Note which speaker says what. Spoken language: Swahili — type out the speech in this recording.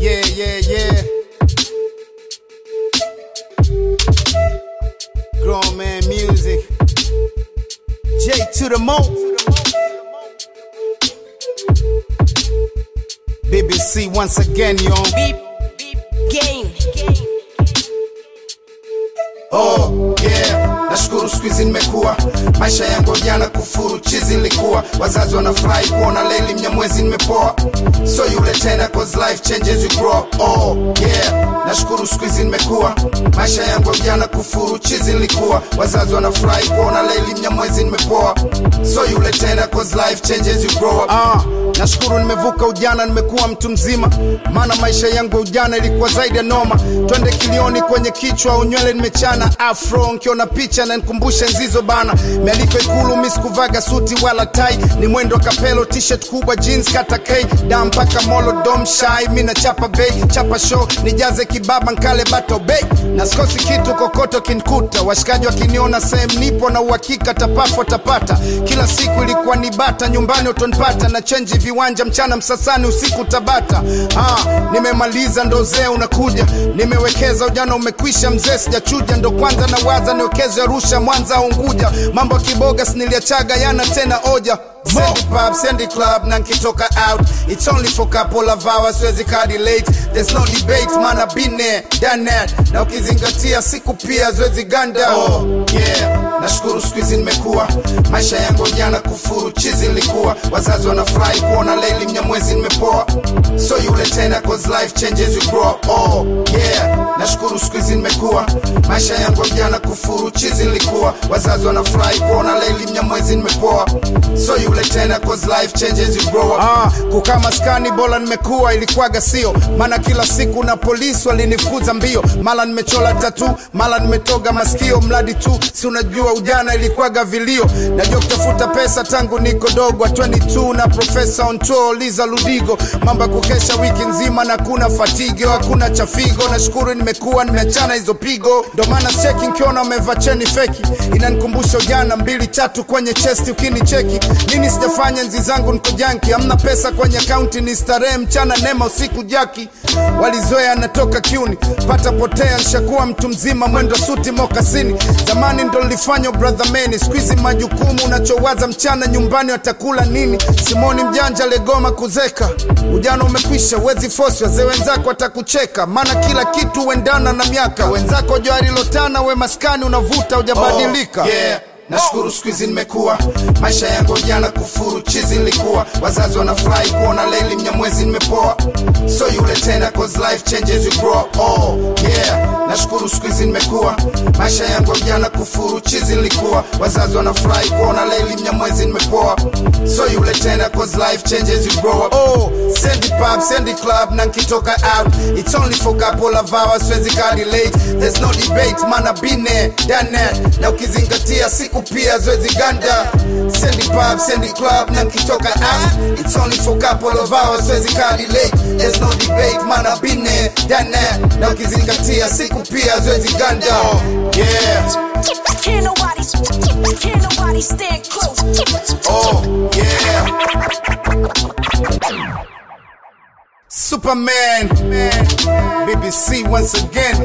Speaker 1: Yeah. Grown man music. J to the Mo. BBC once again, yo.
Speaker 2: Beep game.
Speaker 1: Oh yeah, nashukuru siku hizi nimekuwa, maisha yangu jana kufuru chizi nilikuwa, wazazi wanafurahi kuona Leli Mnyamwezi nimepoa, so yule tena cause life changes you grow. Oh yeah, nashukuru siku hizi nimekuwa, maisha yangu jana kufuru chizi nilikuwa, wazazi wanafurahi kuona Leli Mnyamwezi nimepoa, so yule tena cause life changes you grow. Nashukuru nimevuka ujana, nimekuwa mtu mzima, maana maisha yangu ujana ilikuwa zaidi ya noma. Twende kilioni kwenye kichwa unywele nimechana afro, nkiona picha na nikumbusha nzizo bana. Mialiko Ikulu mimi sikuvaga suti wala tai, ni mwendo kapelo t-shirt kubwa jeans kata K, dam paka molo dom shy, mimi na chapa bay, chapa show nijaze kibaba nkale bato bay, na sikosi kitu kokoto kinkuta, washikaji wakiniona same nipo na uhakika tapafo tapata. Kila siku ilikuwa ni bata, nyumbani utonipata na change viwanja, mchana Msasani usiku Tabata. Nimemaliza ndo zee unakuja, nimewekeza ujana umekwisha mzee sijachuja, ndo kwanza na waza niwekeze Arusha Mwanza Unguja, mambo kiboga siniliachaga yana tena oja. Sandy pub, Sandy club, na nkitoka out, it's only for couple of hours, wezi kadi late. There's no debate, man I've been there, done that, na ukizingatia siku pia zwezi ganda. Oh yeah, nashukuru siku hizi nimekuwa, maisha yangu jana kufuru chizi nilikuwa, wazazi wanafurahi kuona Leli Mnyamwezi nimepoa, so yule tena cause life changes you grow. Oh yeah, nashukuru siku hizi nimekuwa, maisha yangu jana kufuru chizi nilikuwa, wazazi wanafurahi kuona Leli Mnyamwezi nimepoa, so yule tena cause life changes you grow. Kukaa maskani bora nimekuwa ilikuwaga sio, maana kila siku na polisi walinifukuza mbio, mala nimechola tatu, mala nimetoga masikio, mradi tu si unajua ujana ilikuwaga vilio. Najua kutafuta pesa tangu niko dogo, 22 na professor on tour Liza Ludigo, mambo kukesha wiki nzima na kuna fatigue, hakuna chafigo. Nashukuru nimekuwa nimeachana hizo pigo, ndo maana cheki nkiona umevaa cheni feki inanikumbusha ujana, 2-3 kwenye chest ukinicheki. Nini sijafanya nzi zangu niko janki, hamna pesa kwenye account ni starehe, mchana nema usiku jaki. Walizoea natoka kiuni, pata potea nishakuwa mtu mzima, mwendo suti mokasini. Zamani ndo nilifanya brother man, squeeze majukumu unachowaza mchana nyumbani watakula nini. Simoni mjanja legoma kuzeka, ujana umekwisha wezi force, wazee wenzako watakucheka, maana kila kitu uendana na miaka. Wenzako jwari lotana, we maskani unavuta ujabadilika. Nashukuru siku hizi nimekuwa, maisha yangu jana kufuru chizi nilikuwa, wazazi wanafurahi kuona Leli Mnyamwezi nimepoa, so yule tena cause life changes you grow. Oh yeah, nashukuru siku hizi nimekuwa, maisha yangu jana kufuru chizi nilikuwa, wazazi wanafurahi kuona Leli Mnyamwezi nimepoa, so yule tena cause life changes you grow. Oh Sandy pub, Sandy club, na nkitoka out, it's only for couple of hours, wezi kadi late. There's no debate, man I've been there, done that, na ukizingatia siku pia zwezi ganda. Sandy pub, Sandy club, na nkitoka out, it's only for couple of hours, wezi kadi late. There's no debate, man I've been there, done that, na ukizingatia siku pia zwezi ganda. Yeah,
Speaker 2: Can't nobody stand close.
Speaker 1: oh yeah, Superman, BBC once again.